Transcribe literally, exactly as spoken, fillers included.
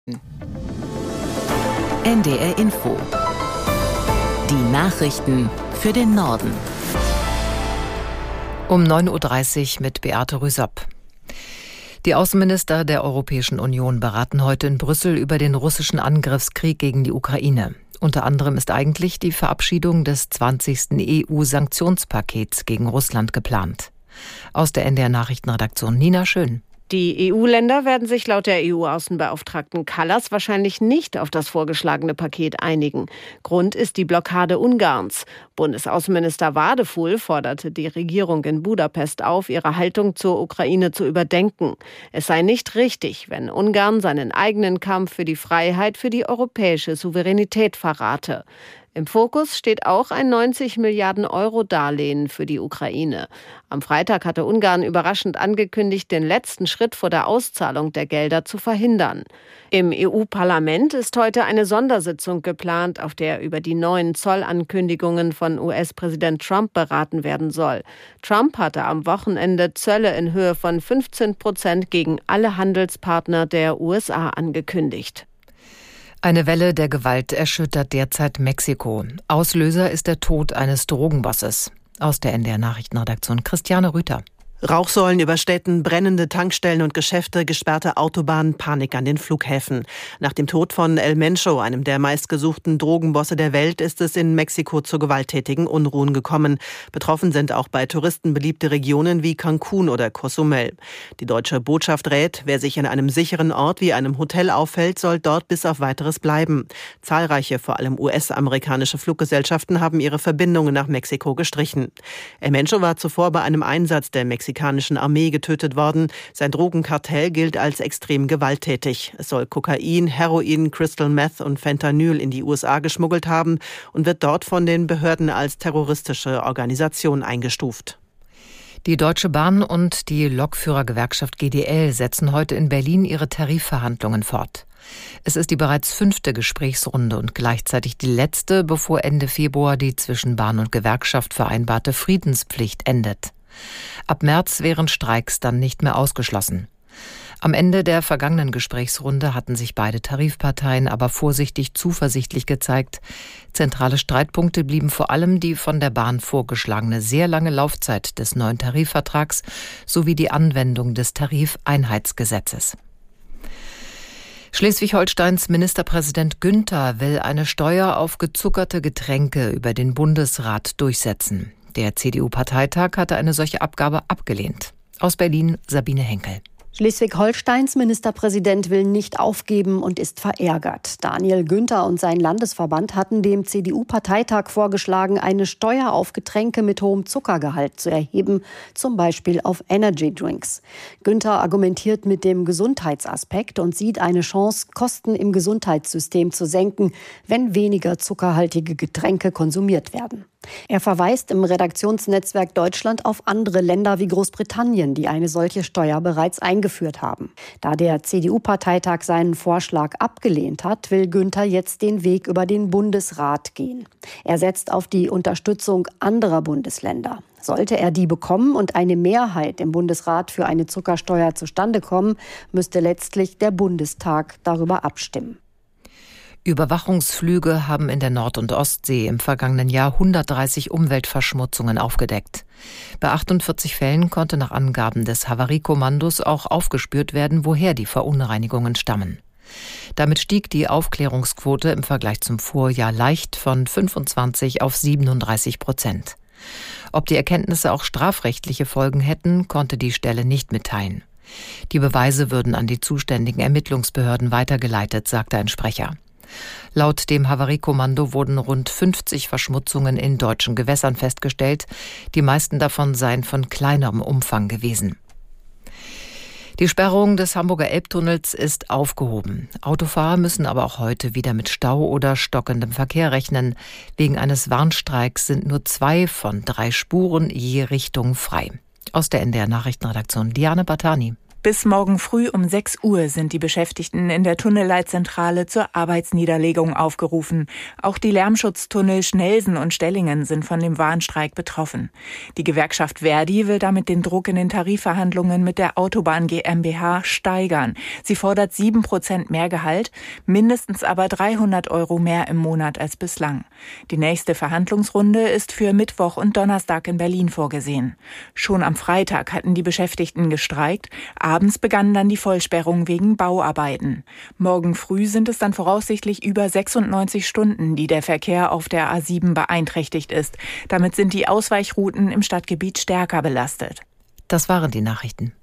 N D R Info. Die Nachrichten für den Norden. Um neun Uhr dreißig mit Beate Rüsop. Die Außenminister der Europäischen Union beraten heute in Brüssel über den russischen Angriffskrieg gegen die Ukraine. Unter anderem ist eigentlich die Verabschiedung des zwanzigsten E U-Sanktionspakets gegen Russland geplant. Aus der N D R-Nachrichtenredaktion Nina Schön. Die E U-Länder werden sich laut der E U-Außenbeauftragten Kallas wahrscheinlich nicht auf das vorgeschlagene Paket einigen. Grund ist die Blockade Ungarns. Bundesaußenminister Wadefuhl forderte die Regierung in Budapest auf, ihre Haltung zur Ukraine zu überdenken. Es sei nicht richtig, wenn Ungarn seinen eigenen Kampf für die Freiheit, für die europäische Souveränität verrate. Im Fokus steht auch ein neunzig Milliarden Euro Darlehen für die Ukraine. Am Freitag hatte Ungarn überraschend angekündigt, den letzten Schritt vor der Auszahlung der Gelder zu verhindern. Im E U-Parlament ist heute eine Sondersitzung geplant, auf der über die neuen Zollankündigungen von U S-Präsident Trump beraten werden soll. Trump hatte am Wochenende Zölle in Höhe von fünfzehn Prozent gegen alle Handelspartner der U S A angekündigt. Eine Welle der Gewalt erschüttert derzeit Mexiko. Auslöser ist der Tod eines Drogenbosses. Aus der N D R-Nachrichtenredaktion Christiane Rüther. Rauchsäulen über Städten, brennende Tankstellen und Geschäfte, gesperrte Autobahnen, Panik an den Flughäfen. Nach dem Tod von El Mencho, einem der meistgesuchten Drogenbosse der Welt, ist es in Mexiko zu gewalttätigen Unruhen gekommen. Betroffen sind auch bei Touristen beliebte Regionen wie Cancun oder Cozumel. Die deutsche Botschaft rät, wer sich in einem sicheren Ort wie einem Hotel aufhält, soll dort bis auf Weiteres bleiben. Zahlreiche, vor allem U S-amerikanische Fluggesellschaften haben ihre Verbindungen nach Mexiko gestrichen. El Mencho war zuvor bei einem Einsatz der Mexikanischen Armee getötet worden. Sein Drogenkartell gilt als extrem gewalttätig. Es soll Kokain, Heroin, Crystal Meth und Fentanyl in die U S A geschmuggelt haben und wird dort von den Behörden als terroristische Organisation eingestuft. Die Deutsche Bahn und die Lokführergewerkschaft G D L setzen heute in Berlin ihre Tarifverhandlungen fort. Es ist die bereits fünfte Gesprächsrunde und gleichzeitig die letzte, bevor Ende Februar die zwischen Bahn und Gewerkschaft vereinbarte Friedenspflicht endet. Ab März wären Streiks dann nicht mehr ausgeschlossen. Am Ende der vergangenen Gesprächsrunde hatten sich beide Tarifparteien aber vorsichtig zuversichtlich gezeigt. Zentrale Streitpunkte blieben vor allem die von der Bahn vorgeschlagene sehr lange Laufzeit des neuen Tarifvertrags sowie die Anwendung des Tarifeinheitsgesetzes. Schleswig-Holsteins Ministerpräsident Günther will eine Steuer auf gezuckerte Getränke über den Bundesrat durchsetzen. Der C D U-Parteitag hatte eine solche Abgabe abgelehnt. Aus Berlin Sabine Henkel. Schleswig-Holsteins Ministerpräsident will nicht aufgeben und ist verärgert. Daniel Günther und sein Landesverband hatten dem C D U-Parteitag vorgeschlagen, eine Steuer auf Getränke mit hohem Zuckergehalt zu erheben, zum Beispiel auf Energy Drinks. Günther argumentiert mit dem Gesundheitsaspekt und sieht eine Chance, Kosten im Gesundheitssystem zu senken, wenn weniger zuckerhaltige Getränke konsumiert werden. Er verweist im Redaktionsnetzwerk Deutschland auf andere Länder wie Großbritannien, die eine solche Steuer bereits eingeführt haben. Da der C D U-Parteitag seinen Vorschlag abgelehnt hat, will Günther jetzt den Weg über den Bundesrat gehen. Er setzt auf die Unterstützung anderer Bundesländer. Sollte er die bekommen und eine Mehrheit im Bundesrat für eine Zuckersteuer zustande kommen, müsste letztlich der Bundestag darüber abstimmen. Überwachungsflüge haben in der Nord- und Ostsee im vergangenen Jahr hundertdreißig Umweltverschmutzungen aufgedeckt. Bei achtundvierzig Fällen konnte nach Angaben des Havariekommandos auch aufgespürt werden, woher die Verunreinigungen stammen. Damit stieg die Aufklärungsquote im Vergleich zum Vorjahr leicht von fünfundzwanzig auf siebenunddreißig Prozent. Ob die Erkenntnisse auch strafrechtliche Folgen hätten, konnte die Stelle nicht mitteilen. Die Beweise würden an die zuständigen Ermittlungsbehörden weitergeleitet, sagte ein Sprecher. Laut dem Havariekommando wurden rund fünfzig Verschmutzungen in deutschen Gewässern festgestellt. Die meisten davon seien von kleinerem Umfang gewesen. Die Sperrung des Hamburger Elbtunnels ist aufgehoben. Autofahrer müssen aber auch heute wieder mit Stau oder stockendem Verkehr rechnen. Wegen eines Warnstreiks sind nur zwei von drei Spuren je Richtung frei. Aus der N D R-Nachrichtenredaktion Diane Batani. Bis morgen früh um sechs Uhr sind die Beschäftigten in der Tunnelleitzentrale zur Arbeitsniederlegung aufgerufen. Auch die Lärmschutztunnel Schnelsen und Stellingen sind von dem Warnstreik betroffen. Die Gewerkschaft Verdi will damit den Druck in den Tarifverhandlungen mit der Autobahn GmbH steigern. Sie fordert sieben Prozent mehr Gehalt, mindestens aber dreihundert Euro mehr im Monat als bislang. Die nächste Verhandlungsrunde ist für Mittwoch und Donnerstag in Berlin vorgesehen. Schon am Freitag hatten die Beschäftigten gestreikt. Abends begann dann die Vollsperrung wegen Bauarbeiten. Morgen früh sind es dann voraussichtlich über sechsundneunzig Stunden, die der Verkehr auf der A sieben beeinträchtigt ist. Damit sind die Ausweichrouten im Stadtgebiet stärker belastet. Das waren die Nachrichten.